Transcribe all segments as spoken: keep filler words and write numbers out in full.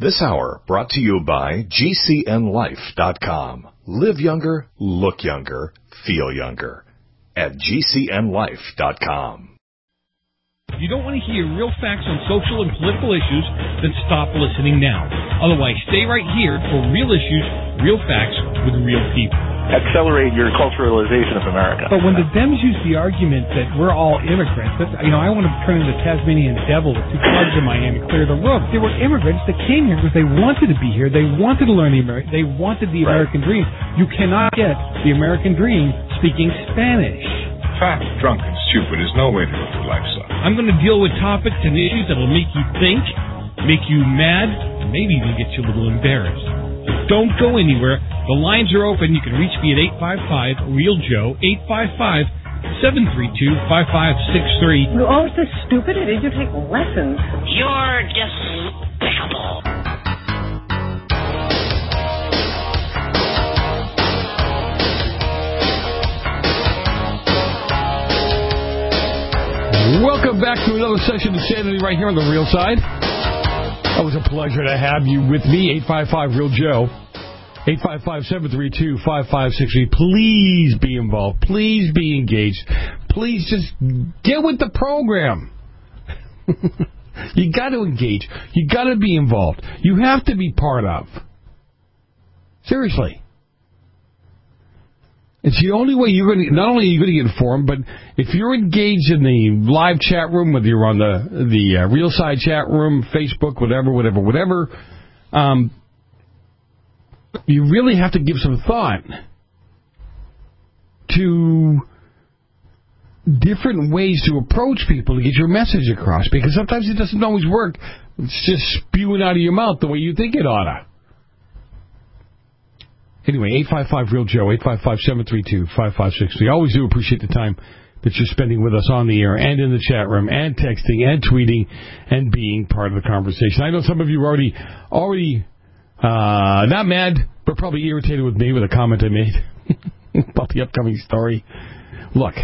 This hour brought to you by G C N life dot com. Live younger, look younger, feel younger. At G C N life dot com. If you don't want to hear real facts on social and political issues, then stop listening now. Otherwise, stay right here for real issues, real facts with real people. Accelerate your culturalization of America. But when the Dems use the argument that we're all immigrants, that's, you know, I want to turn into the Tasmanian devil with two clubs in my hand and clear the room. They were immigrants that came here because they wanted to be here. They wanted to learn the American. They wanted the Right. American dream. You cannot get the American dream speaking Spanish. Fat, drunk, and stupid is no way to go through life, son. I'm going to deal with topics and issues that will make you think, make you mad, and maybe even get you a little embarrassed. So don't go anywhere. The lines are open. You can reach me at eight five five, real Joe, eight five five, seven three two, five five six three. You're always so stupid. It is you take lessons. You're despicable. Welcome back to another session of Sanity right here on The Real Side. It was a pleasure to have you with me, eight five five, real Joe, eight five five, seven three two, five five six three. Please be involved. Please be engaged. Please just get with the program. You got to engage. You got to be involved. You have to be part of. Seriously. It's the only way you're going to, not only are you going to get informed, but if you're engaged in the live chat room, whether you're on the the uh, Real Side chat room, Facebook, whatever, whatever, whatever, um, you really have to give some thought to different ways to approach people to get your message across, because sometimes it doesn't always work. It's just spewing out of your mouth the way you think it ought to. Anyway, eight five five, real Joe, eight five five, seven three two, five five six three. I always do appreciate the time that you're spending with us on the air and in the chat room and texting and tweeting and being part of the conversation. I know some of you are already, already uh, not mad, but probably irritated with me with a comment I made about the upcoming story. Look,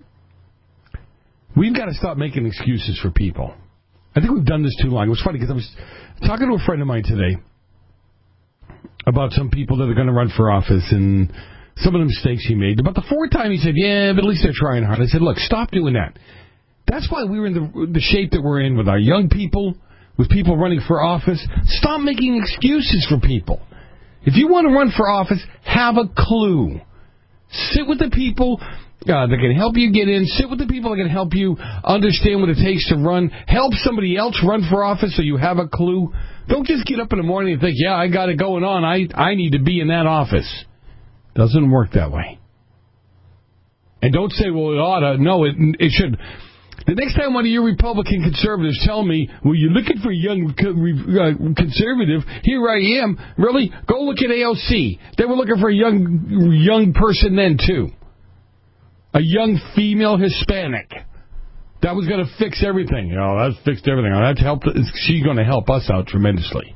we've got to stop making excuses for people. I think we've done this too long. It was funny because I was talking to a friend of mine today about some people that are going to run for office and some of the mistakes he made. About the fourth time he said, yeah, but at least they're trying hard. I said, look, stop doing that. That's why we were in the, the shape that we're in with our young people, with people running for office. Stop making excuses for people. If you want to run for office, have a clue. Sit with the people uh, that can help you get in. Sit with the people that can help you understand what it takes to run. Help somebody else run for office so you have a clue. Don't just get up in the morning and think, yeah, I got it going on. I I need to be in that office. Doesn't work that way. And don't say, well, it ought to. No, it, it should. The next time one of your Republican conservatives tell me, well, you're looking for a young uh, conservative, here I am. Really? Go look at A O C. They were looking for a young young person then, too. A young female Hispanic. That was going to fix everything. You know, that's fixed everything. That's helped. She's going to help us out tremendously.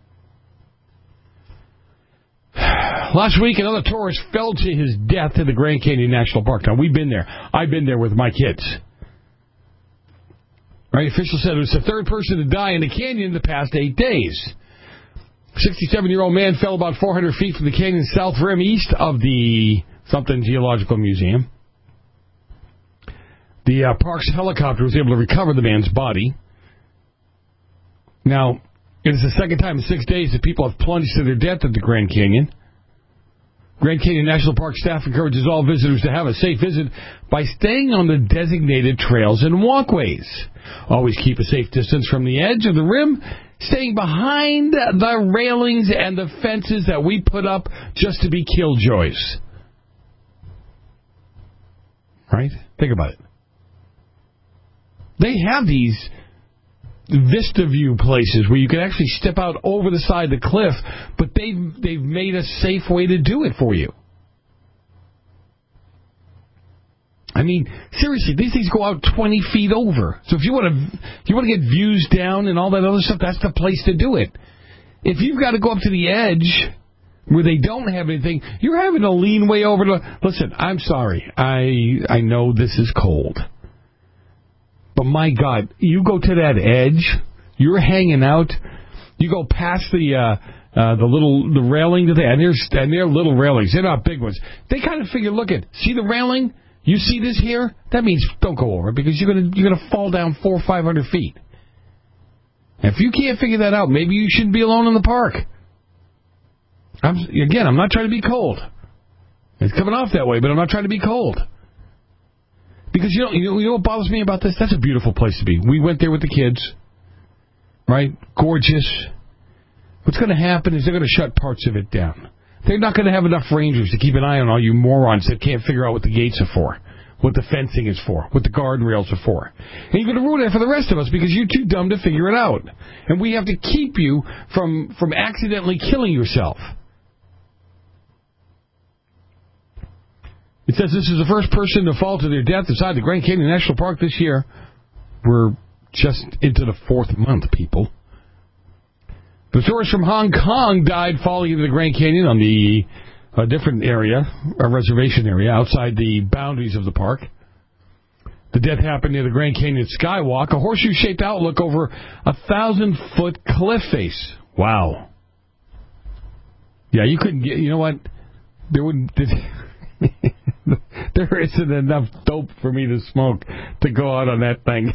Last week, another tourist fell to his death in the Grand Canyon National Park. Now, we've been there. I've been there with my kids. Right? Officials said it was the third person to die in the canyon in the past eight days. sixty-seven-year-old man fell about four hundred feet from the canyon's south rim east of the something Geological Museum. The uh, park's helicopter was able to recover the man's body. Now, it is the second time in six days that people have plunged to their death at the Grand Canyon. Grand Canyon National Park staff encourages all visitors to have a safe visit by staying on the designated trails and walkways. Always keep a safe distance from the edge of the rim, staying behind the railings and the fences that we put up just to be killjoys. Right? Think about it. They have these Vista View places where you can actually step out over the side of the cliff, but they've, they've made a safe way to do it for you. I mean, seriously, these things go out twenty feet over. So if you want to if you want to get views down and all that other stuff, that's the place to do it. If you've got to go up to the edge where they don't have anything, you're having to lean way over to... Listen, I'm sorry. I I know this is cold. But my God, you go to that edge, you're hanging out, You go past the uh, uh, the little the railing to there, and there's and they're little railings. They're not big ones. They kind of figure, look at, see the railing? You see this here? That means don't go over it because you're gonna you're gonna fall down four or five hundred feet. And if you can't figure that out, maybe you shouldn't be alone in the park. I'm, again, I'm not trying to be cold. It's coming off that way, but I'm not trying to be cold. Because you know, you know, you know what bothers me about this? That's a beautiful place to be. We went there with the kids, right? Gorgeous. What's going to happen is they're going to shut parts of it down. They're not going to have enough rangers to keep an eye on all you morons that can't figure out what the gates are for, what the fencing is for, what the guardrails are for. And you're going to ruin it for the rest of us because you're too dumb to figure it out. And we have to keep you from, from accidentally killing yourself. It says this is the first person to fall to their death inside the Grand Canyon National Park this year. We're just into the fourth month, people. The tourist from Hong Kong died falling into the Grand Canyon on the a different area, a reservation area, outside the boundaries of the park. The death happened near the Grand Canyon Skywalk, a horseshoe-shaped outlook over a thousand-foot cliff face. Wow. Yeah, you couldn't get, you know what? There wouldn't, there isn't enough dope for me to smoke to go out on that thing.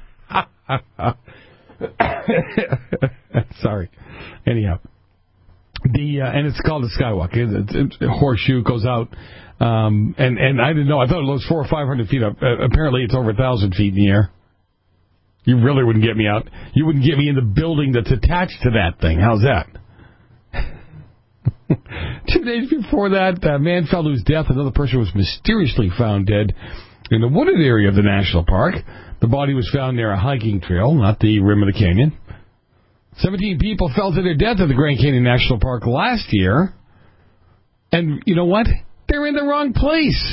Sorry. Anyhow. The uh, and it's called the Skywalk. It's, it's, it's a horseshoe goes out, um, and and I didn't know. I thought it was four or five hundred feet up. Uh, apparently, it's over a thousand feet in the air. You really wouldn't get me out. You wouldn't get me in the building that's attached to that thing. How's that? Two days before that, a man fell to his death. Another person was mysteriously found dead in the wooded area of the national park. The body was found near a hiking trail, not the rim of the canyon. Seventeen people fell to their death at the Grand Canyon National Park last year. And you know what? They're in the wrong place.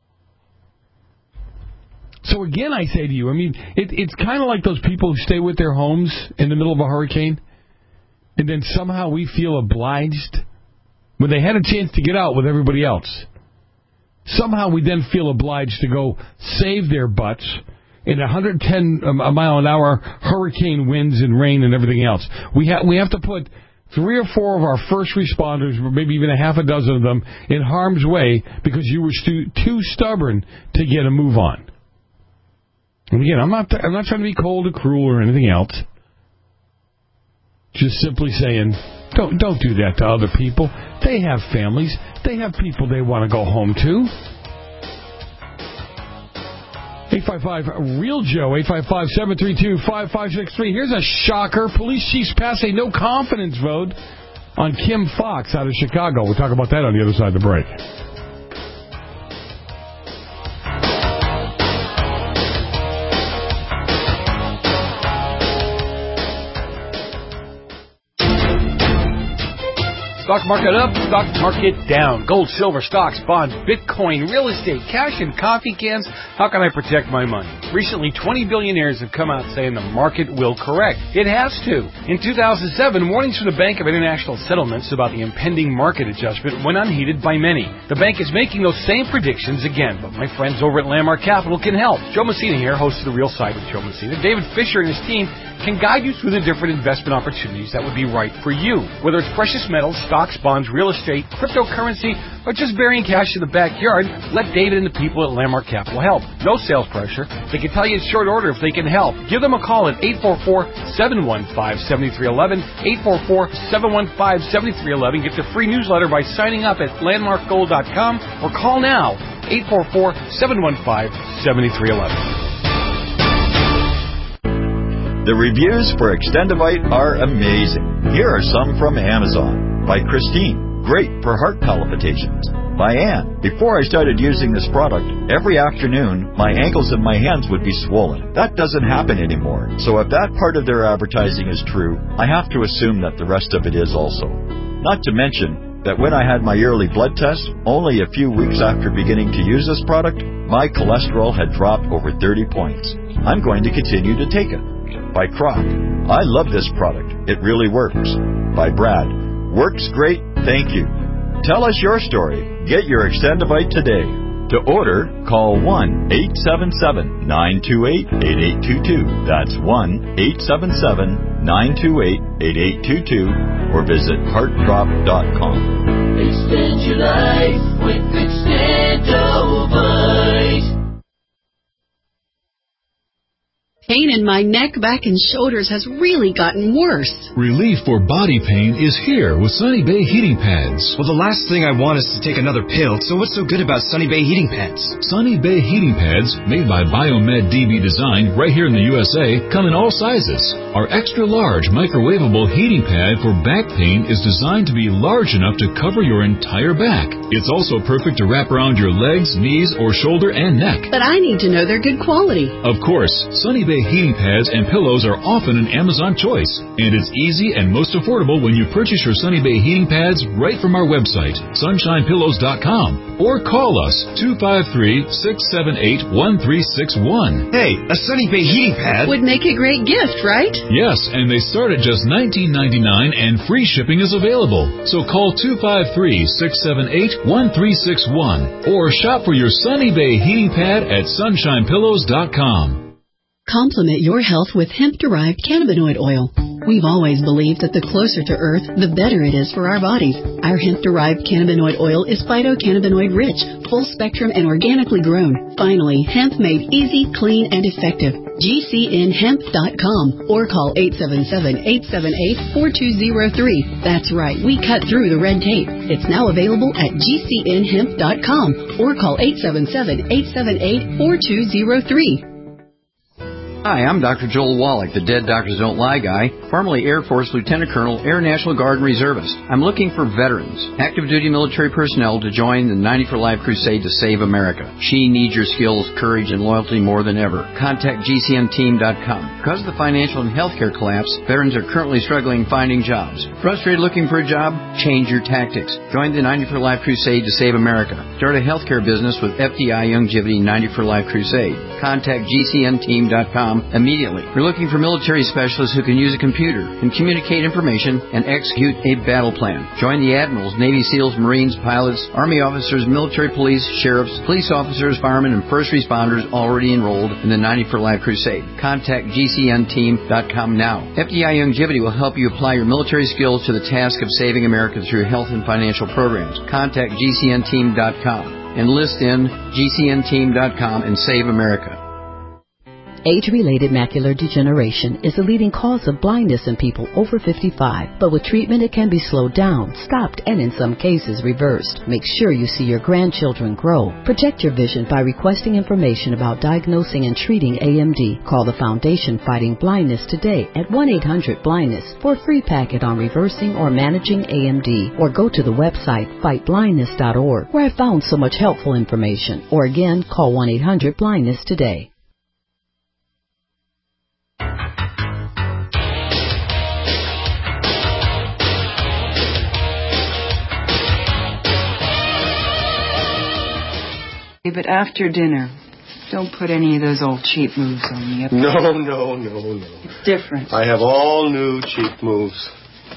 So again, I say to you, I mean, it, it's kind of like those people who stay with their homes in the middle of a hurricane, and then somehow we feel obliged, when they had a chance to get out with everybody else, somehow we then feel obliged to go save their butts in one hundred ten a mile an hour hurricane winds and rain and everything else. We have we have to put three or four of our first responders, maybe even a half a dozen of them, in harm's way because you were stu- too stubborn to get a move on. And again, I'm not I'm not trying to be cold or cruel or anything else. Just simply saying, don't don't do that to other people. They have families. They have people they want to go home to. eight five five real Joe, eight five five, seven three two, five five six three. Here's a shocker. Police chiefs pass a no-confidence vote on Kim Foxx out of Chicago. We'll talk about that on the other side of the break. Stock market up, stock market down. Gold, silver, stocks, bonds, Bitcoin, real estate, cash, and coffee cans. How can I protect my money? Recently, twenty billionaires have come out saying the market will correct. It has to. In two thousand seven, warnings from the Bank of International Settlements about the impending market adjustment went unheeded by many. The bank is making those same predictions again, but my friends over at Landmark Capital can help. Joe Messina here, host of The Real Side with Joe Messina. David Fisher and his team can guide you through the different investment opportunities that would be right for you. Whether it's precious metals, stocks, bonds, real estate, cryptocurrency, or just burying cash in the backyard, let David and the people at Landmark Capital help. No sales pressure. They can tell you in short order if they can help. Give them a call at eight four four, seven one five, seven three one one, eight four four, seven one five, seven three one one. Get the free newsletter by signing up at landmark gold dot com or call now, eight four four, seven one five, seven three one one. The reviews for Extendivite are amazing. Here are some from Amazon. By Christine, great for heart palpitations. By Ann, before I started using this product, every afternoon my ankles and my hands would be swollen. That doesn't happen anymore. So if that part of their advertising is true, I have to assume that the rest of it is also. Not to mention that when I had my yearly blood test, only a few weeks after beginning to use this product, my cholesterol had dropped over thirty points. I'm going to continue to take it. By Croc, I love this product. It really works. By Brad, works great, thank you. Tell us your story. Get your Extendivite today. To order, call one eight seven seven, nine two eight, eight eight two two. That's one eight seven seven, nine two eight, eight eight two two or visit heart drop dot com. Extend your life with Extendovite. Pain in my neck, back, and shoulders has really gotten worse. Relief for body pain is here with Sunny Bay heating pads. Well, the last thing I want is to take another pill, so what's so good about Sunny Bay heating pads? Sunny Bay heating pads, made by Biomed D B Design right here in the U S A, come in all sizes. Our extra large microwavable heating pad for back pain is designed to be large enough to cover your entire back. It's also perfect to wrap around your legs, knees, or shoulder and neck. But I need to know they're good quality. Of course, Sunny Bay heating pads and pillows are often an Amazon choice, and it's easy and most affordable when you purchase your Sunny Bay heating pads right from our website, sunshine pillows dot com, or call us two five three, six seven eight, one three six one. Hey, a Sunny Bay heating pad would make a great gift, right? Yes, and they start at just nineteen ninety-nine and free shipping is available. So call two five three, six seven eight, one three six one or shop for your Sunny Bay heating pad at sunshine pillows dot com. Complement your health with hemp-derived cannabinoid oil. We've always believed that the closer to Earth, the better it is for our bodies. Our hemp-derived cannabinoid oil is phytocannabinoid-rich, full-spectrum, and organically grown. Finally, hemp made easy, clean, and effective. G C N hemp dot com or call eight seven seven, eight seven eight, four two zero three. That's right, we cut through the red tape. It's now available at G C N hemp dot com or call eight seven seven, eight seven eight, four two zero three. Hi, I'm Doctor Joel Wallach, the Dead Doctors Don't Lie guy, formerly Air Force Lieutenant Colonel, Air National Guard and Reservist. I'm looking for veterans, active duty military personnel to join the ninety for Life crusade to save America. She needs your skills, courage, and loyalty more than ever. Contact G C N team dot com. Because of the financial and healthcare collapse, veterans are currently struggling finding jobs. Frustrated looking for a job? Change your tactics. Join the ninety for Life crusade to save America. Start a healthcare business with F D I Youngevity ninety for Life crusade. Contact G C N team dot com immediately. We're looking for military specialists who can use a computer and communicate information and execute a battle plan. Join the admirals, Navy SEALs, Marines, pilots, Army officers, military police, sheriffs, police officers, firemen, and first responders already enrolled in the ninety for Life crusade. Contact G C N team dot com now. F D I Youngevity will help you apply your military skills to the task of saving America through health and financial programs. Contact G C N team dot com. Enlist in G C N team dot com and save America. Age-related macular degeneration is the leading cause of blindness in people over fifty-five, but with treatment it can be slowed down, stopped, and in some cases reversed. Make sure you see your grandchildren grow. Protect your vision by requesting information about diagnosing and treating A M D. Call the Foundation Fighting Blindness today at one eight hundred blindness for a free packet on reversing or managing A M D, or go to the website fight blindness dot org, where I found so much helpful information. Or again, call one eight hundred blindness today. But after dinner, don't put any of those old cheap moves on me. No, no, no, no. It's different. I have all new cheap moves.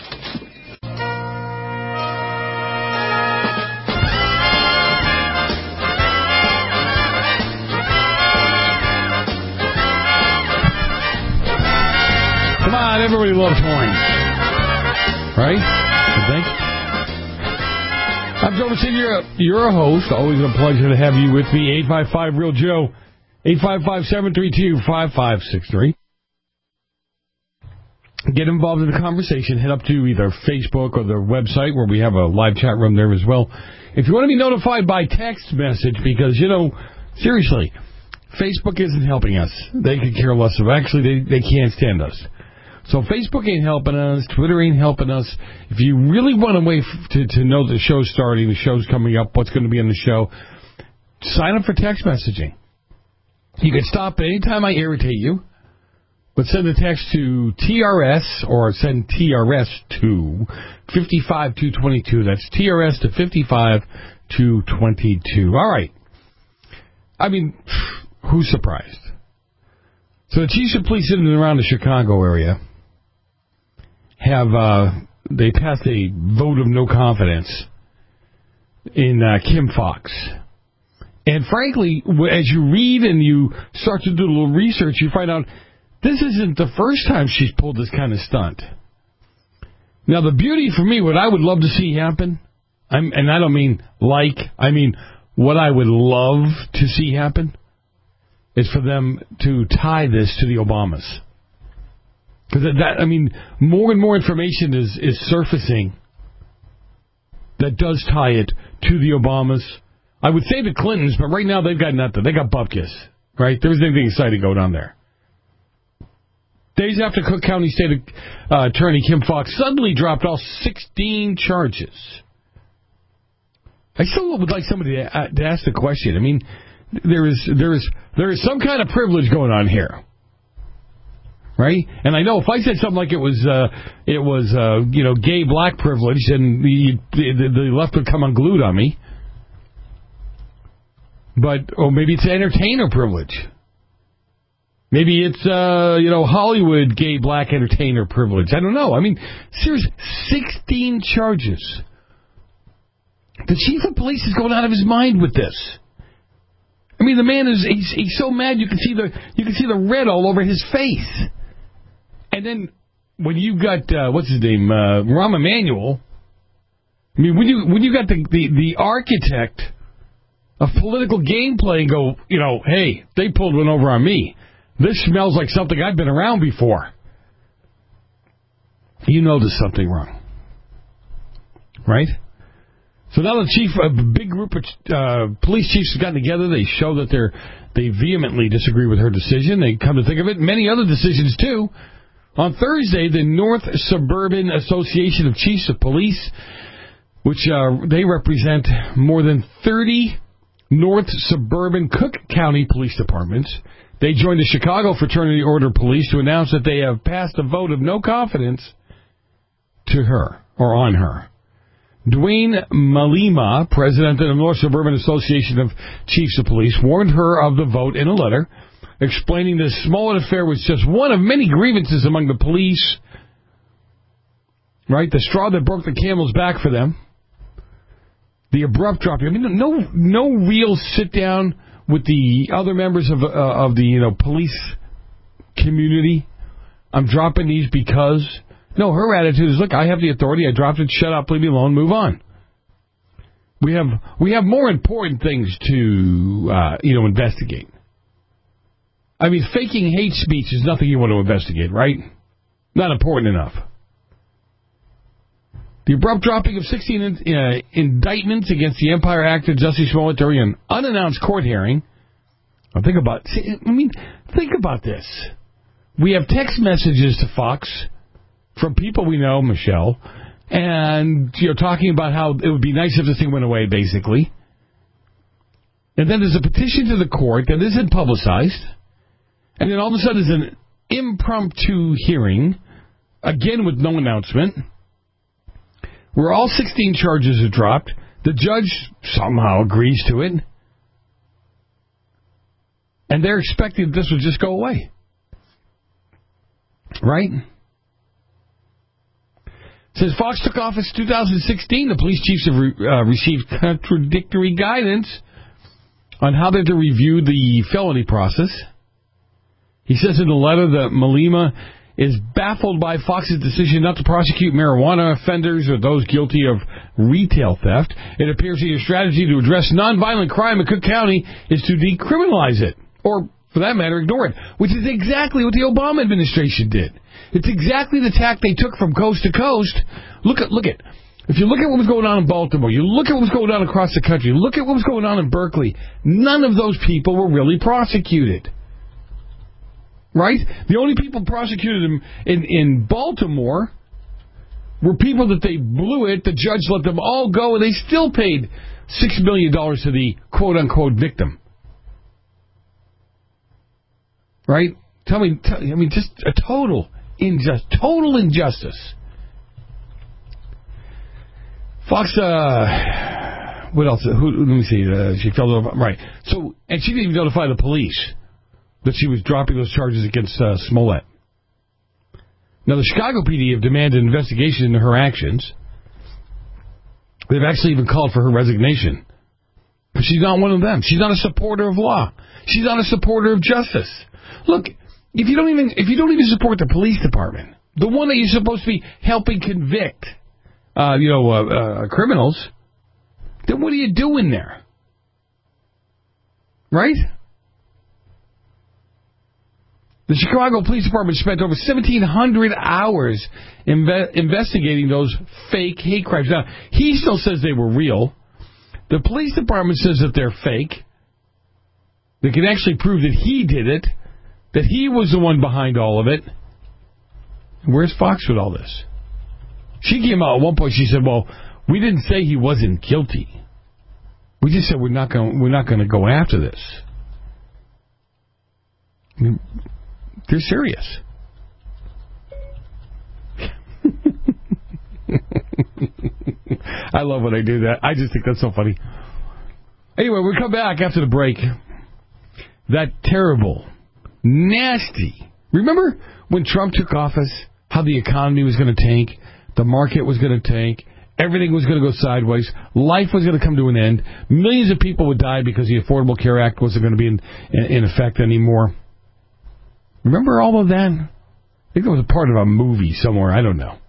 Come on, everybody loves horns. Right? I think. I'm Joe Messina, you're, you're a host. Always a pleasure to have you with me. eight five five, real Joe. eight five five, seven three two, five five six three. Get involved in the conversation. Head up to either Facebook or the website where we have a live chat room there as well. If you want to be notified by text message, because, you know, seriously, Facebook isn't helping us. They could care less of. Actually, they, they can't stand us. So Facebook ain't helping us. Twitter ain't helping us. If you really want to wait to, to know the show's starting, the show's coming up, what's going to be on the show, sign up for text messaging. You can stop anytime I irritate you, but send a text to T R S or send T R S to five two two two. That's T R S to five two two two. All right. I mean, who's surprised? So the chiefs of police in and around the Chicago area have, uh, they passed a vote of no confidence in uh, Kim Foxx. And frankly, as you read and you start to do a little research, you find out this isn't the first time she's pulled this kind of stunt. Now, the beauty for me, what I would love to see happen, I'm, and I don't mean like, I mean what I would love to see happen, is for them to tie this to the Obamas. Because that, I mean, more and more information is, is surfacing that does tie it to the Obamas. I would say the Clintons, but right now they've got nothing. They got bupkis, right? There isn't anything exciting going on there. Days after Cook County State uh, Attorney Kim Foxx suddenly dropped all sixteen charges. I still would like somebody to, uh, to ask the question. I mean, there is there is there is some kind of privilege going on here, right? And I know if I said something like it was uh, it was uh, you know gay black privilege, then the, the the left would come unglued on me. But or maybe it's entertainer privilege. Maybe it's, uh, you know, Hollywood gay black entertainer privilege. I don't know. I mean, seriously, sixteen charges. The chief of police is going out of his mind with this. I mean, the man is, he's, he's so mad you can see the, you can see the red all over his face. And then when you got, uh, what's his name, uh, Rahm Emanuel, I mean, when you, when you got the, the, the architect of political gameplay and go, you know, hey, they pulled one over on me. This smells like something I've been around before. You know there's something wrong. Right? So now the chief, a big group of uh, police chiefs have gotten together. They show that they're they vehemently disagree with her decision. They come to think of it, many other decisions too. On Thursday, the North Suburban Association of Chiefs of Police, which uh, they represent more than thirty North Suburban Cook County Police Departments, they joined the Chicago Fraternity Order Police to announce that they have passed a vote of no confidence to her, or on her. Dwayne Malima, president of the North Suburban Association of Chiefs of Police, warned her of the vote in a letter, explaining this Smollett affair was just one of many grievances among the police. Right? The straw that broke the camel's back for them. The abrupt drop. I mean, no, no real sit-down with the other members of uh, of the you know police community. I'm dropping these because no, her attitude is, look, I have the authority. I dropped it. Shut up. Leave me alone. Move on. We have we have more important things to uh, you know investigate. I mean, faking hate speech is nothing you want to investigate, right? Not important enough. The abrupt dropping of sixteen uh, indictments against the Empire actor Jussie Smollett during an unannounced court hearing. Now think about, see, I mean, think about this. We have text messages to Fox from people we know, Michelle, and you know, talking about how it would be nice if this thing went away, basically. And then there's a petition to the court that isn't publicized, and then all of a sudden there's an impromptu hearing, again with no announcement, where all sixteen charges are dropped. The judge somehow agrees to it. And they're expecting this would just go away. Right? Since Fox took office in two thousand sixteen, the police chiefs have re- uh, received contradictory guidance on how they're to review the felony process. He says in the letter that Malima is baffled by Fox's decision not to prosecute marijuana offenders or those guilty of retail theft. It appears that your strategy to address nonviolent crime in Cook County is to decriminalize it, or, for that matter, ignore it, which is exactly what the Obama administration did. It's exactly the tack they took from coast to coast. Look at, look at, if you look at what was going on in Baltimore, you look at what was going on across the country, look at what was going on in Berkeley, none of those people were really prosecuted. Right? The only people prosecuted in, in, in Baltimore were people that they blew it. The judge let them all go, and they still paid six million dollars to the quote-unquote victim. Right? Tell me, tell, I mean, just a total injustice. Total injustice. Fox, uh, what else? Who, let me see. Uh, she fell over. Right. So, and she didn't even notify the police that she was dropping those charges against uh, Smollett. Now, the Chicago P D have demanded an investigation into her actions. They've actually even called for her resignation. But she's not one of them. She's not a supporter of law. She's not a supporter of justice. Look, if you don't even if you don't even support the police department, the one that you're supposed to be helping convict, uh, you know, uh, uh, criminals, then what are you doing there? Right? The Chicago Police Department spent over seventeen hundred hours inve- investigating those fake hate crimes. Now, he still says they were real. The police department says that they're fake. They can actually prove that he did it, that he was the one behind all of it. Where's Fox with all this? She came out at one point. She said, "Well, we didn't say he wasn't guilty. We just said we're not going. We're not going to go after this." I mean, they're serious. I love when I do that. I just think that's so funny. Anyway, we'll come back after the break. That terrible, nasty. Remember when Trump took office, how the economy was going to tank, the market was going to tank, everything was going to go sideways, life was going to come to an end, millions of people would die because the Affordable Care Act wasn't going to be in, in effect anymore. Remember all of that? I think it was a part of a movie somewhere. I don't know.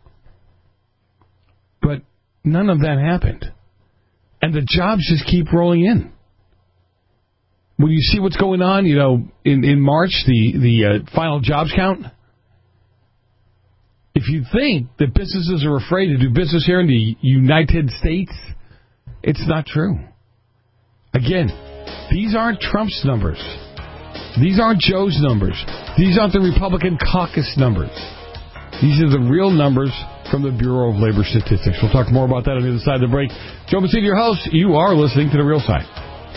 But none of that happened. And the jobs just keep rolling in. When you see what's going on, you know, in, in March, the, the uh, final jobs count, if you think that businesses are afraid to do business here in the United States, it's not true. Again, these aren't Trump's numbers. These aren't Joe's numbers. These aren't the Republican caucus numbers. These are the real numbers from the Bureau of Labor Statistics. We'll talk more about that on the other side of the break. Joe Massini, your host. You are listening to The Real Side.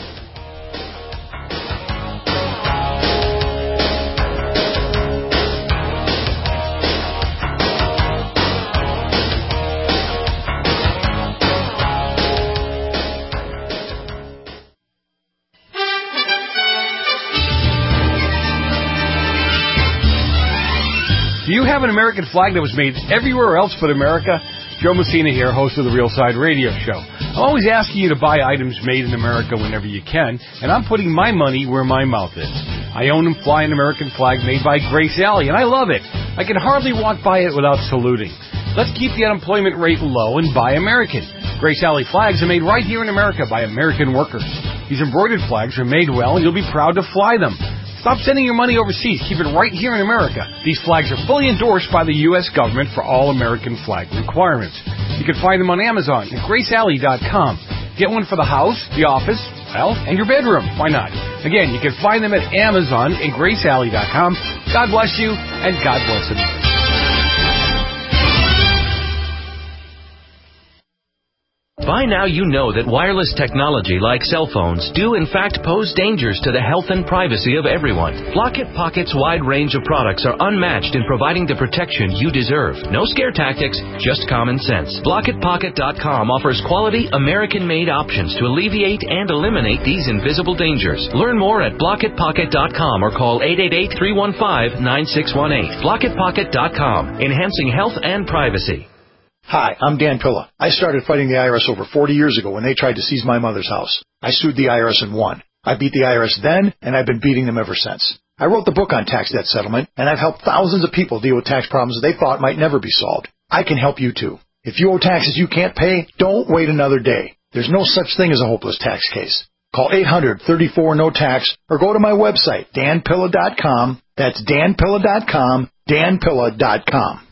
Do you have an American flag that was made everywhere else but America? Joe Messina here, host of the Real Side Radio Show. I'm always asking you to buy items made in America whenever you can, and I'm putting my money where my mouth is. I own and fly an American flag made by Grace Alley, and I love it. I can hardly walk by it without saluting. Let's keep the unemployment rate low and buy American. Grace Alley flags are made right here in America by American workers. These embroidered flags are made well, and you'll be proud to fly them. Stop sending your money overseas. Keep it right here in America. These flags are fully endorsed by the U S government for all American flag requirements. You can find them on Amazon at grace alley dot com. Get one for the house, the office, well, and your bedroom. Why not? Again, you can find them at Amazon and grace alley dot com. God bless you, and God bless America. By now you know that wireless technology like cell phones do in fact pose dangers to the health and privacy of everyone. Blockit Pocket's wide range of products are unmatched in providing the protection you deserve. No scare tactics, just common sense. Blockit Pocket dot com offers quality American-made options to alleviate and eliminate these invisible dangers. Learn more at Blockit Pocket dot com or call eight eight eight, three one five, nine six one eight. Blockit Pocket dot com, enhancing health and privacy. Hi, I'm Dan Pilla. I started fighting the I R S over forty years ago when they tried to seize my mother's house. I sued the I R S and won. I beat the I R S then, and I've been beating them ever since. I wrote the book on tax debt settlement, and I've helped thousands of people deal with tax problems they thought might never be solved. I can help you too. If you owe taxes you can't pay, don't wait another day. There's no such thing as a hopeless tax case. Call eight hundred, thirty-four, no tax or go to my website, dan pilla dot com. That's dan pilla dot com, dan pilla dot com.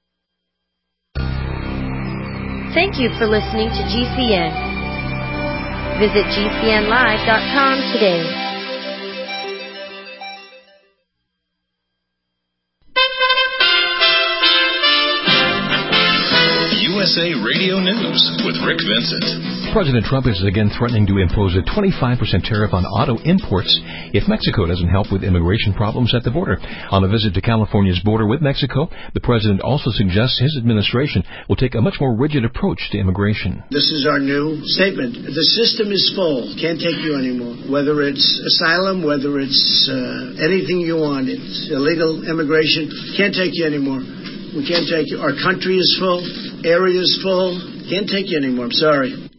Thank you for listening to G C N. Visit G C N live dot com today. U S A Radio News with Rick Vincent. President Trump is again threatening to impose a twenty-five percent tariff on auto imports if Mexico doesn't help with immigration problems at the border. On a visit to California's border with Mexico, the president also suggests his administration will take a much more rigid approach to immigration. This is our new statement. The system is full. Can't take you anymore. Whether it's asylum, whether it's uh, anything you want, it's illegal immigration, can't take you anymore. We can't take you. Our country is full. Area is full. Can't take you anymore. I'm sorry.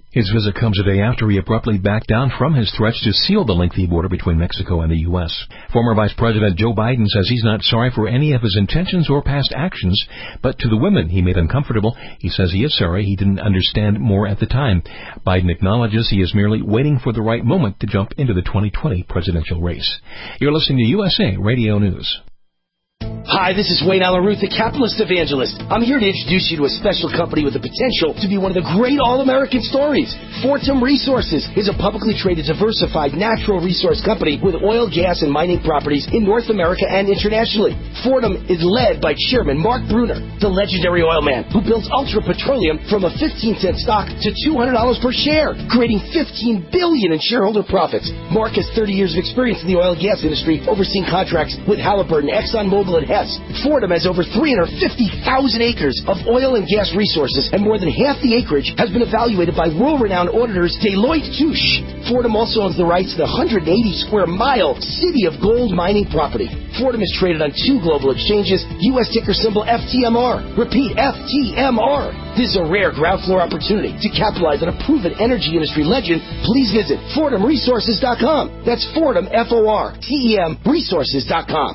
His visit comes a day after he abruptly backed down from his threats to seal the lengthy border between Mexico and the U S. Former Vice President Joe Biden says he's not sorry for any of his intentions or past actions, but to the women he made uncomfortable, he says he is sorry he didn't understand more at the time. Biden acknowledges he is merely waiting for the right moment to jump into the twenty twenty presidential race. You're listening to U S A Radio News. Hi, this is Wayne Alaruth, the capitalist evangelist. I'm here to introduce you to a special company with the potential to be one of the great all-American stories. Fortum Resources is a publicly traded, diversified natural resource company with oil, gas, and mining properties in North America and internationally. Fortum is led by Chairman Mark Bruner, the legendary oil man who built Ultra Petroleum from a fifteen cent stock to two hundred dollars per share, creating fifteen billion dollars in shareholder profits. Mark has thirty years of experience in the oil and gas industry, overseeing contracts with Halliburton, ExxonMobil, and Hess. Fortum has over three hundred fifty thousand acres of oil and gas resources, and more than half the acreage has been evaluated by world-renowned auditors Deloitte Touche. Fortum also owns the rights to the one hundred eighty square mile City of Gold mining property. Fortum is traded on two global exchanges, U S ticker symbol F T M R. Repeat, F T M R. This is a rare ground floor opportunity to capitalize on a proven energy industry legend. Please visit Fortum Resources dot com. That's Fortum, F O R T E M, Resources dot com.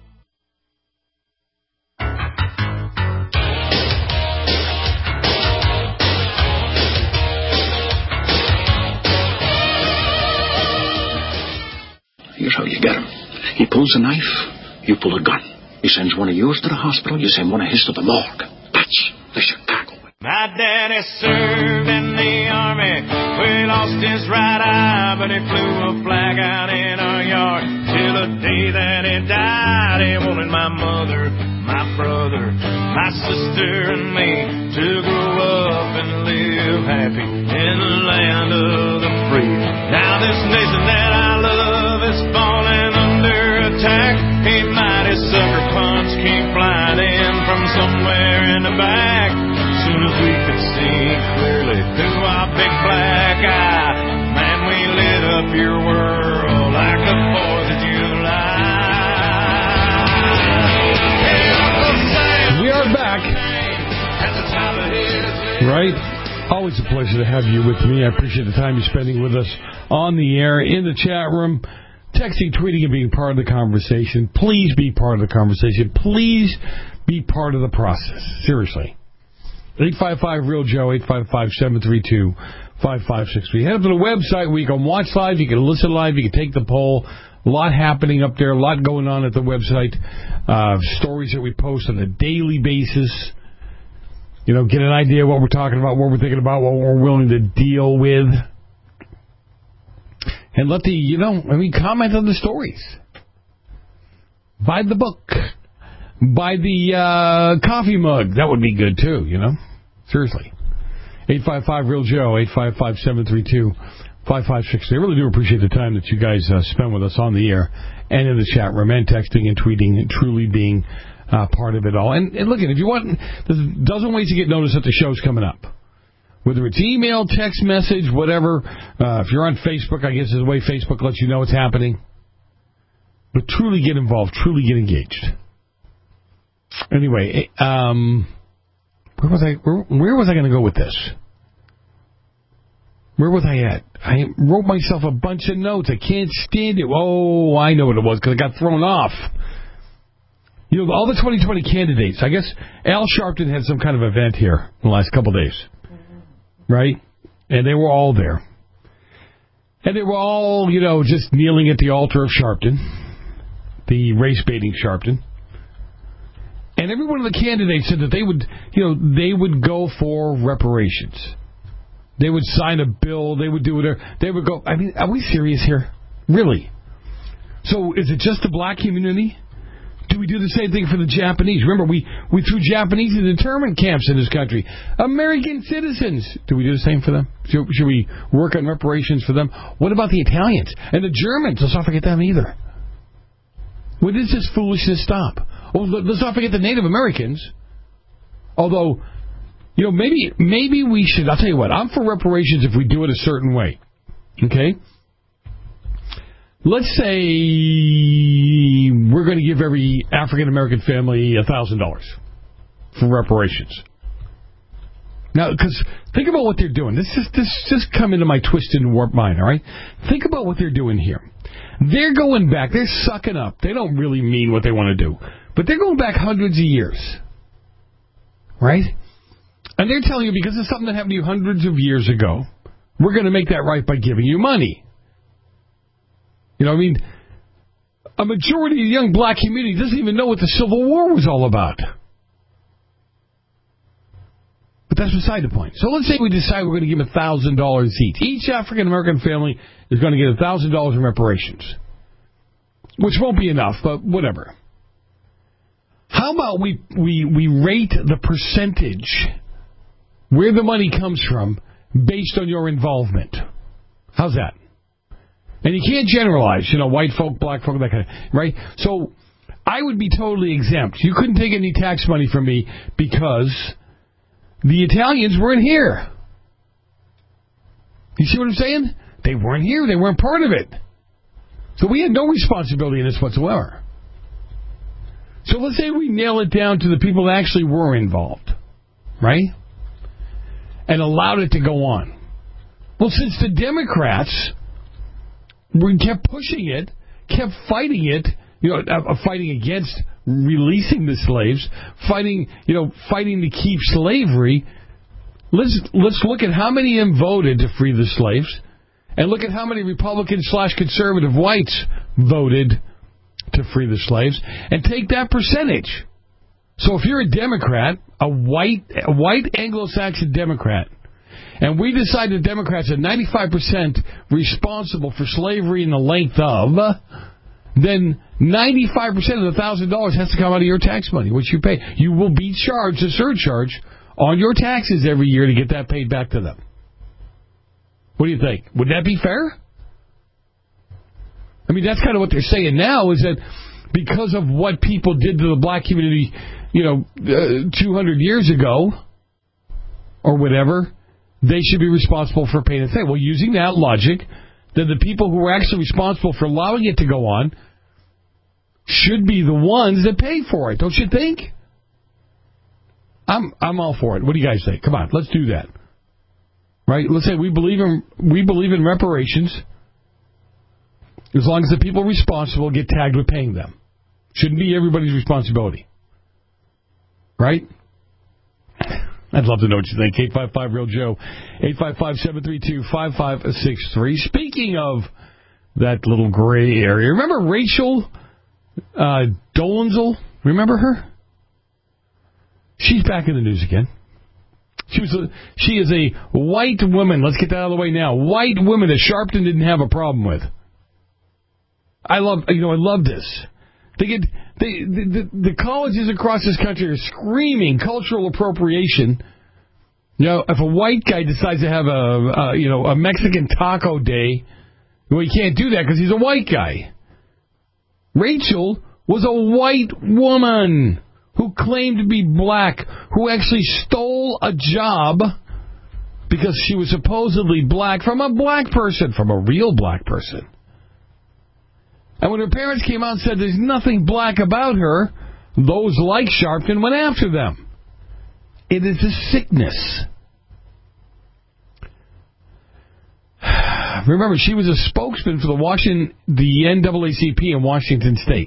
Here's how you get him. He pulls a knife, you pull a gun. He sends one of yours to the hospital, you send one of his to the morgue. That's the Chicago way. My daddy served in the army. We lost his right eye, but he flew a flag out in our yard. Till the day that he died, he wanted my mother, my brother, my sister, and me to grow up and live happy in the land of the free. Now this nation that I love is falling under attack. A mighty sucker punch came flying in from somewhere in the back. Soon as we could see clearly through our big black eye, man, we lit up your world like the fourth of July. We are back. Right? Always a pleasure to have you with me. I appreciate the time you're spending with us on the air, in the chat room, texting, tweeting, and being part of the conversation. Please be part of the conversation. Please be part of the process. Seriously. eight five five real Joe, eight five five, seven three two, five five six three. Head up to the website where you can watch live, you can listen live, you can take the poll. A lot happening up there, a lot going on at the website. Uh, stories that we post on a daily basis. You know, get an idea of what we're talking about, what we're thinking about, what we're willing to deal with. And let the, you know, I mean, comment on the stories. Buy the book. Buy the uh, coffee mug. That would be good, too, you know. Seriously. eight five five real Joe, eight five five, seven three two, five five six three. I really do appreciate the time that you guys uh, spend with us on the air and in the chat room and texting and tweeting and truly being uh, part of it all. And, and look, if you want, there's a dozen ways to get notice that the show's coming up. Whether it's email, text message, whatever. Uh, if you're on Facebook, I guess is the way Facebook lets you know it's happening. But truly get involved, truly get engaged. Anyway, um, where was I? Where, where was I going to go with this? Where was I at? I wrote myself a bunch of notes. I can't stand it. Oh, I know what it was because I got thrown off. You know, all the twenty twenty candidates. I guess Al Sharpton had some kind of event here in the last couple of days, right? And they were all there, and they were all, you know, just kneeling at the altar of Sharpton, the race baiting Sharpton. And every one of the candidates said that they would, you know, they would go for reparations. They would sign a bill. They would do whatever. They would go. I mean, are we serious here? Really? So is it just the black community? Do we do the same thing for the Japanese? Remember, we, we threw Japanese in internment camps in this country. American citizens. Do we do the same for them? Should, should we work on reparations for them? What about the Italians and the Germans? Let's not forget them either. When does this foolishness stop? Oh, let's not forget the Native Americans. Although, you know, maybe maybe we should. I'll tell you what. I'm for reparations if we do it a certain way. Okay? Let's say we're going to give every African-American family one thousand dollars for reparations. Now, because think about what they're doing. This is this just come into my twisted and warped mind, all right? Think about what they're doing here. They're going back. They're sucking up. They don't really mean what they want to do. But they're going back hundreds of years, right? And they're telling you because of something that happened to you hundreds of years ago, we're going to make that right by giving you money. You know what I mean? A majority of the young black community doesn't even know what the Civil War was all about. But that's beside the point. So let's say we decide we're going to give them one thousand dollars each. Each African-American family is going to get one thousand dollars in reparations. Which won't be enough, but whatever. How about we, we, we rate the percentage where the money comes from based on your involvement? How's that? And you can't generalize, you know, white folk, black folk, that kind of, right? So I would be totally exempt. You couldn't take any tax money from me because the Italians weren't here. You see what I'm saying? They weren't here. They weren't part of it. So we had no responsibility in this whatsoever. So let's say we nail it down to the people that actually were involved, right? And allowed it to go on. Well, since the Democrats we kept pushing it, kept fighting it, you know, uh, fighting against releasing the slaves, fighting, you know, fighting to keep slavery. Let's let's look at how many of them voted to free the slaves, and look at how many Republican slash conservative whites voted to free the slaves, and take that percentage. So if you're a Democrat, a white a white Anglo-Saxon Democrat, and we decide the Democrats are ninety-five percent responsible for slavery in the length of, then ninety-five percent of the one thousand dollars has to come out of your tax money, which you pay. You will be charged a surcharge on your taxes every year to get that paid back to them. What do you think? Would that be fair? I mean, that's kind of what they're saying now, is that because of what people did to the black community, you know, uh, two hundred years ago, or whatever, they should be responsible for paying the thing. Well, using that logic, then the people who are actually responsible for allowing it to go on should be the ones that pay for it, don't you think? I'm I'm all for it. What do you guys think? Come on, let's do that. Right? Let's say we believe in we believe in reparations as long as the people responsible get tagged with paying them. Shouldn't be everybody's responsibility. Right? I'd love to know what you think. eight five five real Joe. eight five five, seven three two, five five six three. Speaking of that little gray area, remember Rachel uh, Dolezal? Remember her? She's back in the news again. She was a, she is a white woman. Let's get that out of the way now. White woman that Sharpton didn't have a problem with. I love, you know, I love this. They get they, the, the the colleges across this country are screaming cultural appropriation. You know, if a white guy decides to have a, a you know a Mexican taco day, well, he can't do that because he's a white guy. Rachel was a white woman who claimed to be black, who actually stole a job because she was supposedly black from a black person, from a real black person. And when her parents came out and said there's nothing black about her, those like Sharpton went after them. It is a sickness. Remember, she was a spokesman for the Washington, the N double A C P in Washington State.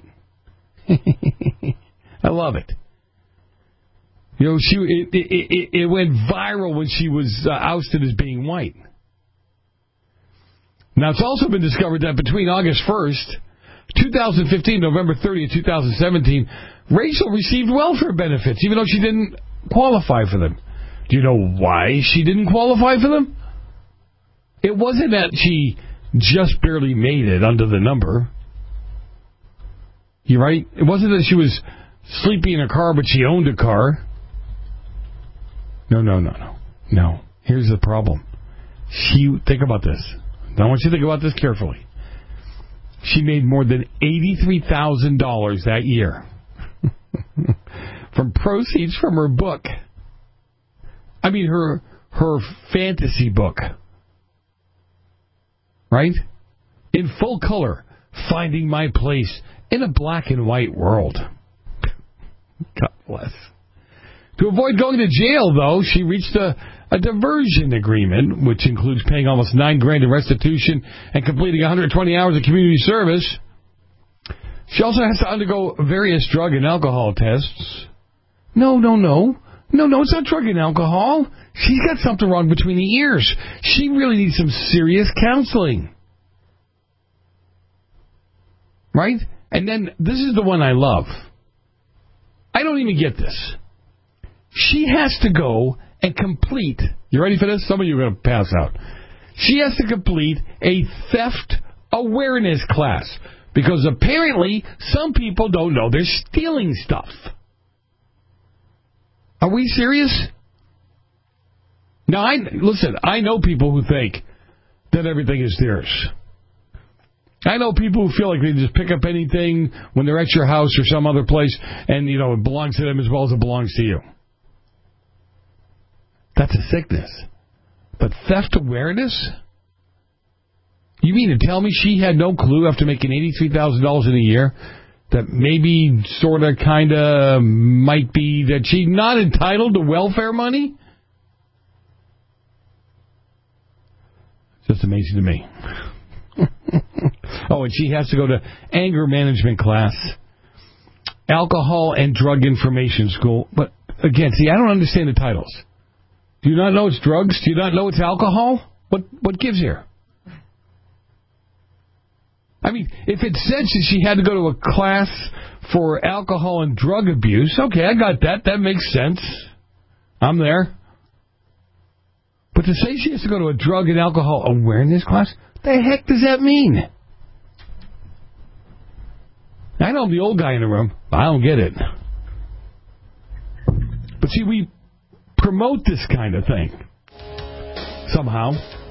I love it. You know, she it, it, it went viral when she was uh, ousted as being white. Now, it's also been discovered that between August first, twenty fifteen, November thirtieth, twenty seventeen, Rachel received welfare benefits, even though she didn't qualify for them. Do you know why she didn't qualify for them? It wasn't that she just barely made it under the number. You right? It wasn't that she was sleeping in a car, but she owned a car. No, no, no, no. No. Here's the problem. She, think about this. I want you to think about this carefully. She made more than eighty-three thousand dollars that year from proceeds from her book. I mean, her her fantasy book. Right? In full color, Finding My Place in a Black and White World. God bless. To avoid going to jail, though, she reached a, a diversion agreement, which includes paying almost nine grand in restitution and completing one hundred twenty hours of community service. She also has to undergo various drug and alcohol tests. No, no, no. No, no, it's not drug and alcohol. She's got something wrong between the ears. She really needs some serious counseling. Right? And then this is the one I love. I don't even get this. She has to go and complete, you ready for this? Some of you are going to pass out. She has to complete a theft awareness class because apparently some people don't know they're stealing stuff. Are we serious? Now, I listen, I know people who think that everything is theirs. I know people who feel like they just pick up anything when they're at your house or some other place and, you know, it belongs to them as well as it belongs to you. That's a sickness. But theft awareness? You mean to tell me she had no clue after making eighty-three thousand dollars in a year that maybe, sort of, kind of, might be that she's not entitled to welfare money? Just amazing to me. Oh, and she has to go to anger management class, alcohol and drug information school. But, again, see, I don't understand the titles. Do you not know it's drugs? Do you not know it's alcohol? What what gives here? I mean, if it said she had to go to a class for alcohol and drug abuse, okay, I got that. That makes sense. I'm there. But to say she has to go to a drug and alcohol awareness class, the heck does that mean? I know I'm the old guy in the room, but I don't get it. But see, we promote this kind of thing somehow.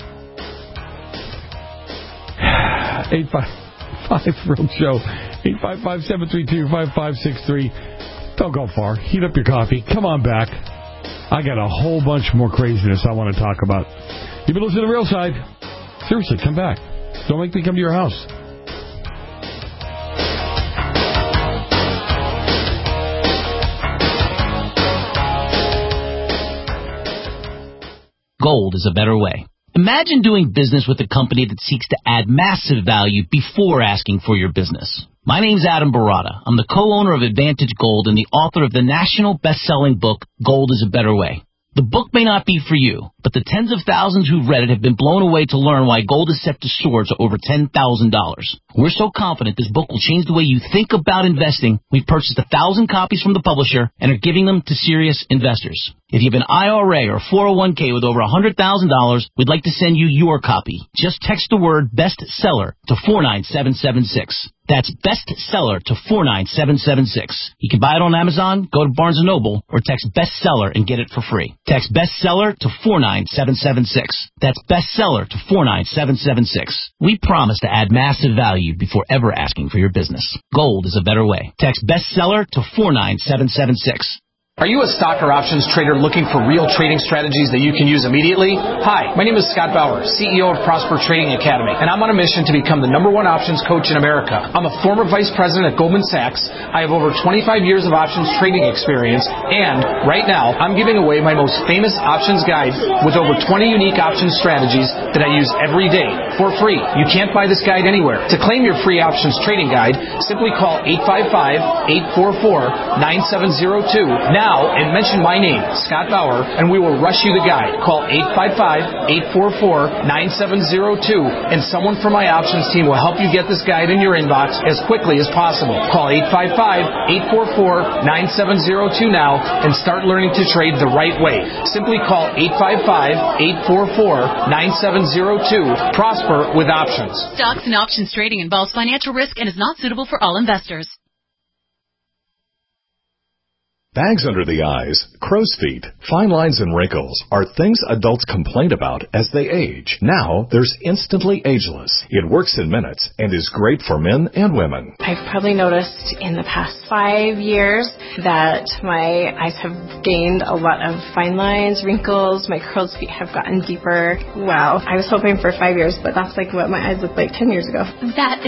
eight five five Real Show. eight five five, seven three two, five five six three. Don't go far. Heat up your coffee. Come on back. I got a whole bunch more craziness I want to talk about. You've been listening to The Real Side. Seriously, come back. Don't make me come to your house. Gold is a better way. Imagine doing business with a company that seeks to add massive value before asking for your business. My name's Adam Barata. I'm the co-owner of Advantage Gold and the author of the national best-selling book, Gold is a Better Way. The book may not be for you, but the tens of thousands who've read it have been blown away to learn why gold is set to soar to over ten thousand dollars. We're so confident this book will change the way you think about investing, we've purchased a thousand copies from the publisher and are giving them to serious investors. If you have an I R A or four oh one k with over one hundred thousand dollars, we'd like to send you your copy. Just text the word bestseller to four nine seven seven six. That's bestseller to four nine seven seven six. You can buy it on Amazon, go to Barnes and Noble, or text bestseller and get it for free. Text bestseller to four nine seven seven six. That's bestseller to four nine seven seven six. We promise to add massive value before ever asking for your business. Gold is a better way. Text bestseller to four nine seven seven six. Are you a stock or options trader looking for real trading strategies that you can use immediately? Hi, my name is Scott Bauer, C E O of Prosper Trading Academy, and I'm on a mission to become the number one options coach in America. I'm a former vice president at Goldman Sachs. I have over twenty-five years of options trading experience, and right now, I'm giving away my most famous options guide with over twenty unique options strategies that I use every day for free. You can't buy this guide anywhere. To claim your free options trading guide, simply call eight five five, eight four four, nine seven zero two now and mention my name, Scott Bauer, and we will rush you the guide. Call eight five five, eight four four, nine seven zero two, and someone from my options team will help you get this guide in your inbox as quickly as possible. Call eight five five, eight four four, nine seven zero two now and start learning to trade the right way. Simply call eight five five, eight four four, nine seven zero two. Prosper with options. Stocks and options trading involves financial risk and is not suitable for all investors. Bags under the eyes, crow's feet, fine lines and wrinkles are things adults complain about as they age. Now, there's Instantly Ageless. It works in minutes and is great for men and women. I've probably noticed in the past five years that my eyes have gained a lot of fine lines, wrinkles, my crow's feet have gotten deeper. Wow, I was hoping for five years, but that's like what my eyes looked like ten years ago. That is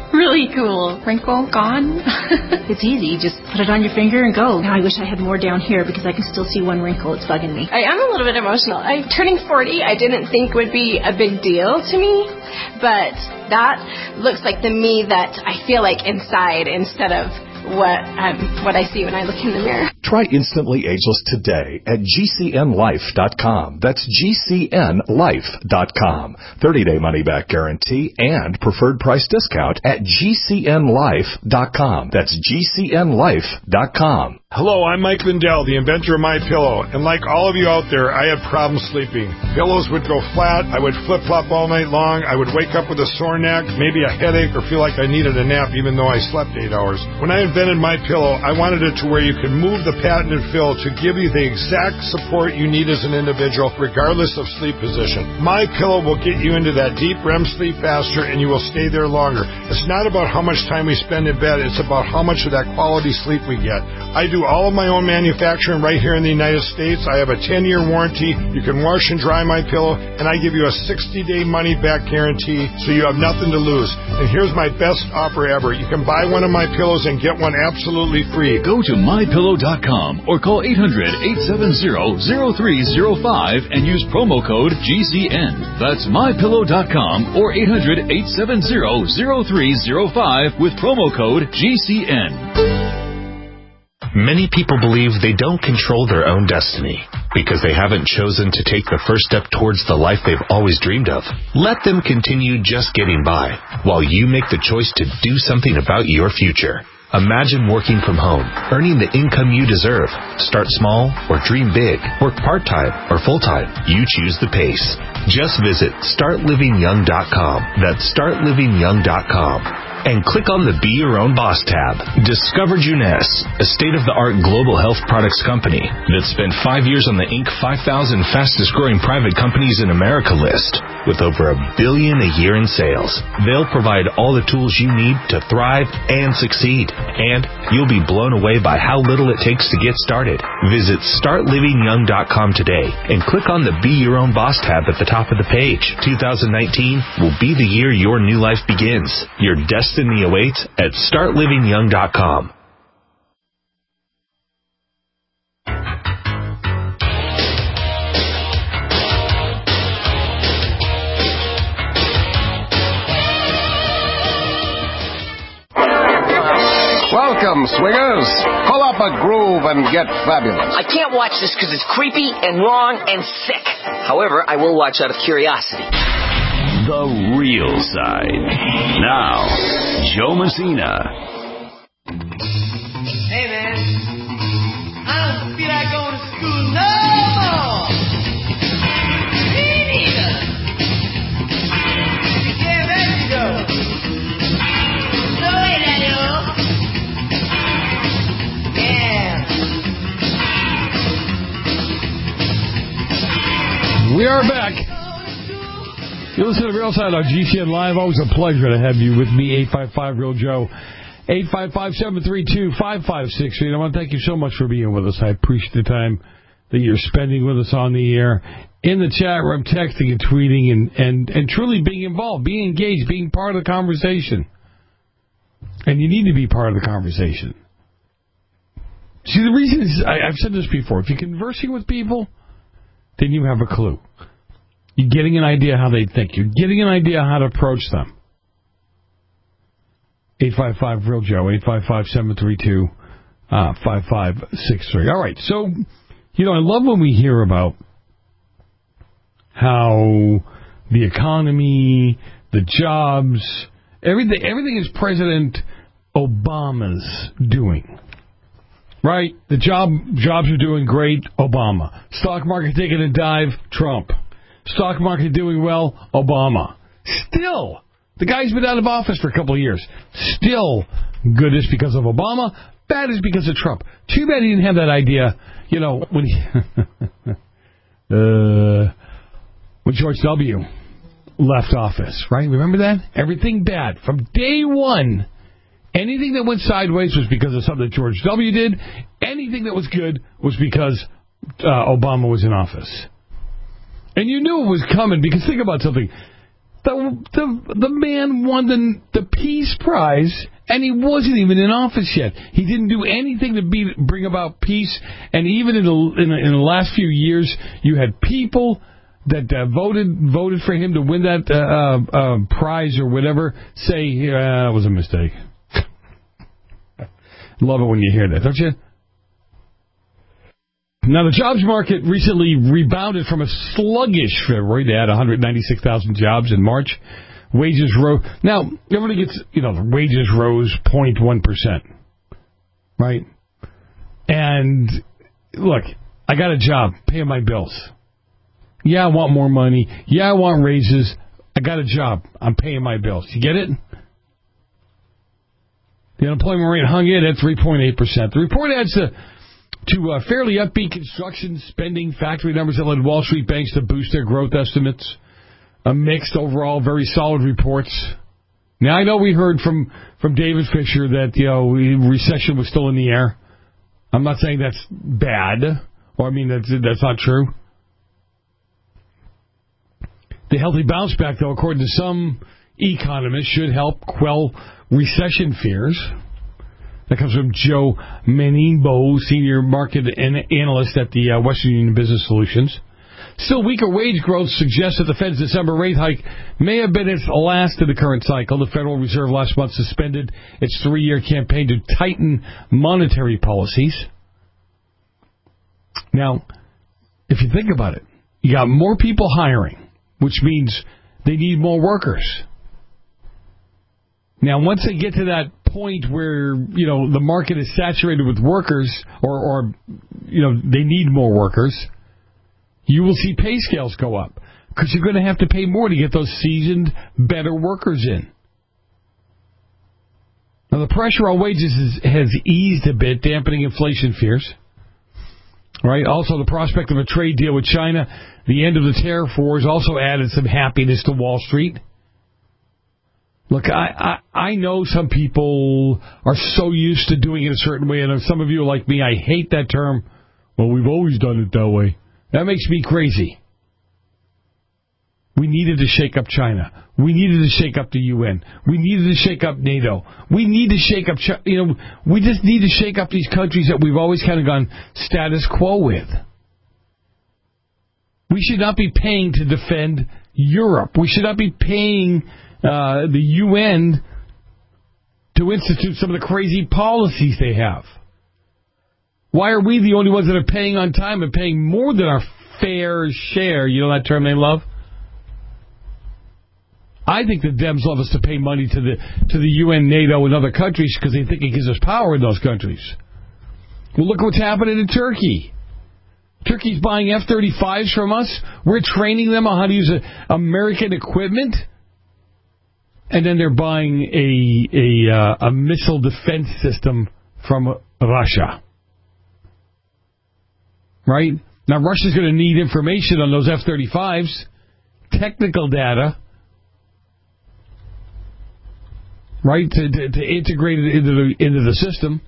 Really cool. Wrinkle gone. It's easy. You just put it on your finger and go. Now I wish I had more down here because I can still see one wrinkle. It's bugging me. I am a little bit emotional. I turning forty, I didn't think would be a big deal to me, but that looks like the me that I feel like inside instead of what um, what I see when I look in the mirror. Try Instantly Ageless today at G C N life dot com. That's G C N life dot com. thirty-day money-back guarantee and preferred price discount at G C N life dot com. That's G C N life dot com. Hello, I'm Mike Lindell, the inventor of MyPillow, and like all of you out there, I had problems sleeping. Pillows would go flat, I would flip-flop all night long, I would wake up with a sore neck, maybe a headache, or feel like I needed a nap even though I slept eight hours. When I invented MyPillow, I wanted it to where you could move the patented fill to give you the exact support you need as an individual, regardless of sleep position. MyPillow will get you into that deep R E M sleep faster, and you will stay there longer. It's not about how much time we spend in bed, it's about how much of that quality sleep we get. I do all of my own manufacturing right here in the United States. I have a ten-year warranty. You can wash and dry my pillow, and I give you a sixty-day money-back guarantee, so you have nothing to lose. And here's my best offer ever. You can buy one of my pillows and get one absolutely free. Go to my pillow dot com or call eight hundred, eight seven zero, zero three zero five and use promo code G C N. That's my pillow dot com or eight hundred, eight seven zero, zero three zero five with promo code G C N. Many people believe they don't control their own destiny because they haven't chosen to take the first step towards the life they've always dreamed of. Let them continue just getting by while you make the choice to do something about your future. Imagine working from home, earning the income you deserve. Start small or dream big. Work part-time or full-time. You choose the pace. Just visit start living young dot com. That's start living young dot com. And click on the Be Your Own Boss tab. Discover Juness, a state-of-the-art global health products company that spent five years on the Inc five thousand fastest-growing private companies in America list with over a billion a year in sales. They'll provide all the tools you need to thrive and succeed. And you'll be blown away by how little it takes to get started. Visit start living young dot com today and click on the Be Your Own Boss tab at the top of the page. two thousand nineteen will be the year your new life begins. Your destiny Destiny awaits at start living young dot com. Welcome, swingers. Pull up a groove and get fabulous. I can't watch this because it's creepy and wrong and sick. However, I will watch out of curiosity. The real side. Now, Joe Messina. Hey, man. I don't feel like going to school no more. Me neither. You get ready to go. No way, Daddy-o. Yeah. We are back. You listen to the Real Side on G C N Live. Always a pleasure to have you with me, eight five five Real Joe, eight five five, seven three two, five five six three. I want to thank you so much for being with us. I appreciate the time that you're spending with us on the air, in the chat room, texting and tweeting, and, and, and truly being involved, being engaged, being part of the conversation. And you need to be part of the conversation. See, the reason is, I, I've said this before, if you're conversing with people, then you have a clue. You're getting an idea how they think. You're getting an idea how to approach them. eight five five Real Joe, eight five five, seven three two, five five six three. All right, so, you know, I love when we hear about how the economy, the jobs, everything, everything is President Obama's doing. Right? The job jobs are doing great, Obama. Stock market taking a dive, Trump. Stock market doing well, Obama. Still, the guy's been out of office for a couple of years. Still, good is because of Obama, bad is because of Trump. Too bad he didn't have that idea, you know, when he, uh, when George W. left office, right? Remember that? Everything bad. From day one, anything that went sideways was because of something that George W. did. Anything that was good was because uh, Obama was in office. And you knew it was coming, because think about something. The, the, the man won the, the Peace Prize, and he wasn't even in office yet. He didn't do anything to be, bring about peace, and even in the, in the, in the last few years, you had people that uh, voted voted for him to win that uh, uh, prize or whatever say, yeah, that was a mistake. Love it when you hear that, don't you? Now, the jobs market recently rebounded from a sluggish February. They had one hundred ninety-six thousand jobs in March. Wages rose. Now, everybody gets, you know, the wages rose zero point one percent. Right? And, look, I got a job, paying my bills. Yeah, I want more money. Yeah, I want raises. I got a job. I'm paying my bills. You get it? The unemployment rate hung in at three point eight percent. The report adds to, to uh, fairly upbeat construction, spending, factory numbers that led Wall Street banks to boost their growth estimates. A mixed overall, very solid reports. Now, I know we heard from, from David Fisher that, you know, recession was still in the air. I'm not saying that's bad, or I mean, that's, that's not true. The healthy bounce back, though, according to some economists, should help quell recession fears. That comes from Joe Menimbo, senior market analyst at the uh, Western Union Business Solutions. Still, weaker wage growth suggests that the Fed's December rate hike may have been its last of the current cycle. The Federal Reserve last month suspended its three-year campaign to tighten monetary policies. Now, if you think about it, you got more people hiring, which means they need more workers. Now, once they get to that point where, you know, the market is saturated with workers, or, or you know, they need more workers, you will see pay scales go up because you're going to have to pay more to get those seasoned, better workers in. Now, the pressure on wages is, has eased a bit, dampening inflation fears. Right. Also, the prospect of a trade deal with China, the end of the tariff wars, also added some happiness to Wall Street. Look, I, I, I know some people are so used to doing it a certain way, and some of you are like me, I hate that term. Well, we've always done it that way. That makes me crazy. We needed to shake up China. We needed to shake up the U N. We needed to shake up NATO. We need to shake up, you know, we just need to shake up these countries that we've always kind of gone status quo with. We should not be paying to defend Europe. We should not be paying uh, the U N to institute some of the crazy policies they have. Why are we the only ones that are paying on time and paying more than our fair share? You know that term they love? I think the Dems love us to pay money to the to the U N, NATO, and other countries because they think it gives us power in those countries. Well, look what's happening in Turkey. Turkey's buying F thirty-fives from us. We're training them on how to use a, American equipment. And then they're buying a a, uh, a missile defense system from Russia. Right? Now, Russia's going to need information on those F thirty-fives, technical data, right, to, to, to integrate it into the into the system.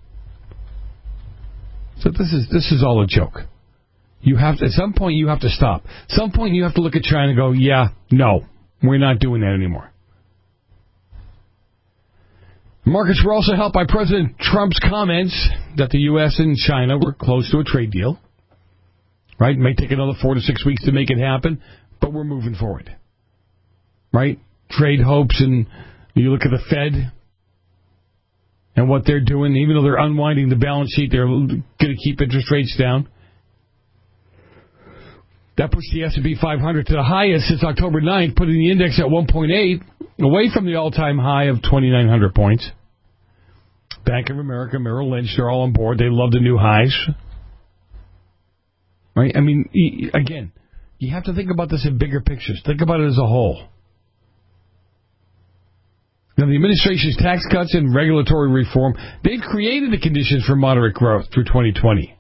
So this is this is all a joke. You have to, at some point you have to stop. At some point you have to look at China and go, yeah, no, we're not doing that anymore. Markets were also helped by President Trump's comments that the U S and China were close to a trade deal. Right? It may take another four to six weeks to make it happen, but we're moving forward. Right? Trade hopes, and you look at the Fed and what they're doing. Even though they're unwinding the balance sheet, they're going to keep interest rates down. That puts the S and P five hundred to the highest since October ninth, putting the index at one point eight, away from the all-time high of twenty-nine hundred points. Bank of America, Merrill Lynch, they're all on board. They love the new highs. Right? I mean, again, you have to think about this in bigger pictures. Think about it as a whole. Now, the administration's tax cuts and regulatory reform, they've created the conditions for moderate growth through twenty twenty.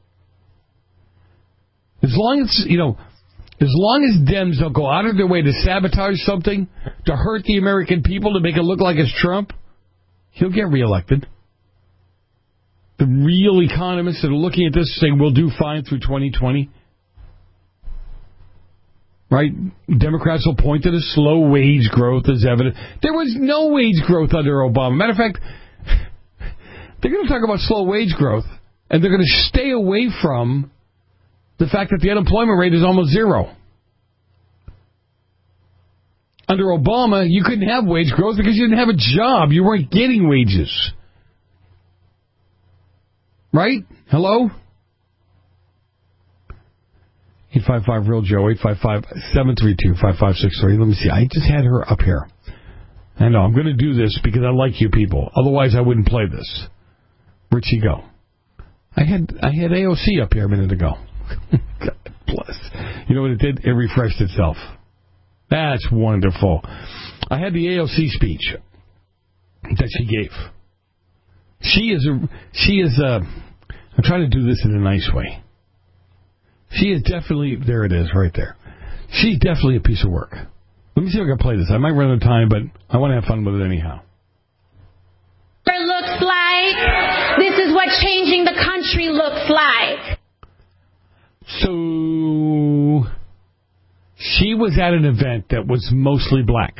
As long as, you know, as long as Dems don't go out of their way to sabotage something, to hurt the American people, to make it look like it's Trump, he'll get reelected. The real economists that are looking at this saying we'll do fine through twenty twenty. Right? Democrats will point to the slow wage growth as evidence. There was no wage growth under Obama. Matter of fact, they're going to talk about slow wage growth, and they're going to stay away from the fact that the unemployment rate is almost zero. Under Obama, you couldn't have wage growth because you didn't have a job. You weren't getting wages. Right? Hello? eight five five real Joe, eight five five, seven three two, five five six three. Let me see. I just had her up here. I know. I'm going to do this because I like you people. Otherwise, I wouldn't play this. Where'd she go? I had I had A O C up here a minute ago. God bless. You know what it did? It refreshed itself. That's wonderful. I had the A O C speech that she gave. She is a, she is a, I'm trying to do this in a nice way. She is definitely, there it is, right there. She's definitely a piece of work. Let me see if I can play this. I might run out of time, but I want to have fun with it anyhow. It looks like this is what changing the country looks like. So, she was at an event that was mostly black.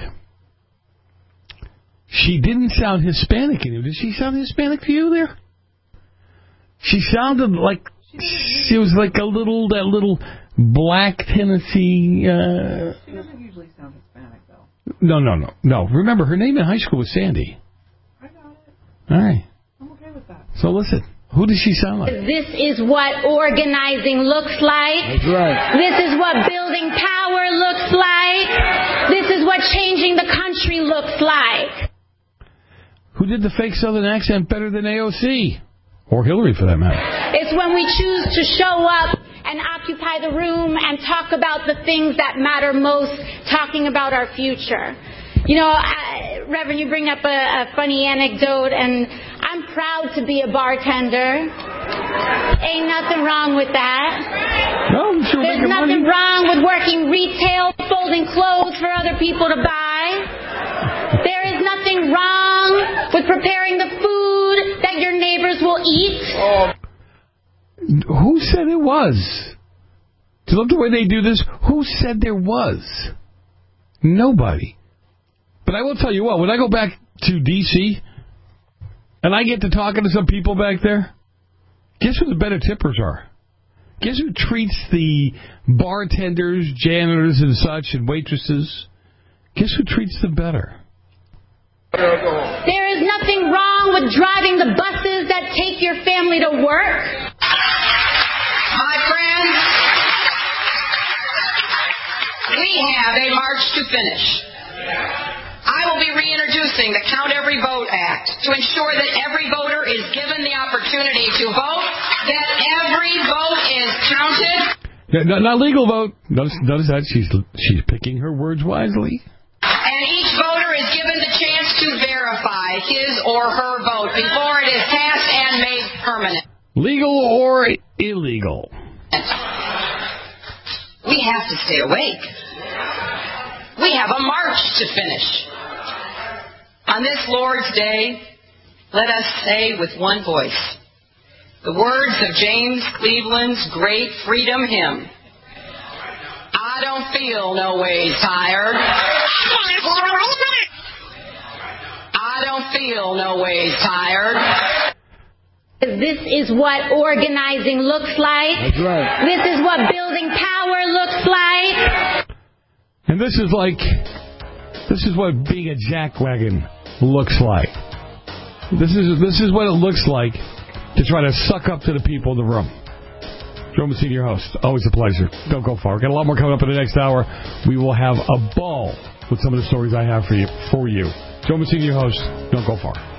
She didn't sound Hispanic in you. Did she sound Hispanic to you there? She sounded like she was like a little, that little black Tennessee. Uh... She doesn't usually sound Hispanic, though. No, no, no. No. Remember, her name in high school was Sandy. I got it. All right. I'm okay with that. So listen. Who does she sound like? This is what organizing looks like. That's right. This is what building power looks like. This is what changing the country looks like. Who did the fake Southern accent better than A O C? Or Hillary, for that matter. It's when we choose to show up and occupy the room and talk about the things that matter most, talking about our future. You know, I, Reverend, you bring up a, a funny anecdote, and I'm proud to be a bartender. Ain't nothing wrong with that. No, I'm sure There's nothing money. wrong with working retail, folding clothes for other people to buy. There is nothing wrong with preparing the food that your neighbors will eat. Oh. Who said it was? Do you love the way they do this? Who said there was? Nobody. But I will tell you what, when I go back to D C and I get to talking to some people back there, guess who the better tippers are? Guess who treats the bartenders, janitors, and such, and waitresses? Guess who treats them better? There is nothing wrong with driving the buses that take your family to work. My friends, we have a march to finish. I will be reintroducing the Count Every Vote Act to ensure that every voter is given the opportunity to vote, that every vote is counted. Yeah, not, not legal vote. Notice, notice that she's she's picking her words wisely. And each voter is given the chance to verify his or her vote before it is cast and made permanent. Legal or illegal? We have to stay awake. We have a march to finish. On this Lord's Day, let us say with one voice the words of James Cleveland's great freedom hymn. I don't feel no ways tired. I don't feel no ways tired. This is what organizing looks like. That's right. This is what building power looks like. And this is like, this is what being a jackwagon looks like. This is this is what it looks like to try to suck up to the people in the room. Joe Messina, your host. Always a pleasure. Don't go far. We've got a lot more coming up in the next hour. We will have a ball with some of the stories I have for you. For you. Joe Messina, your host. Don't go far.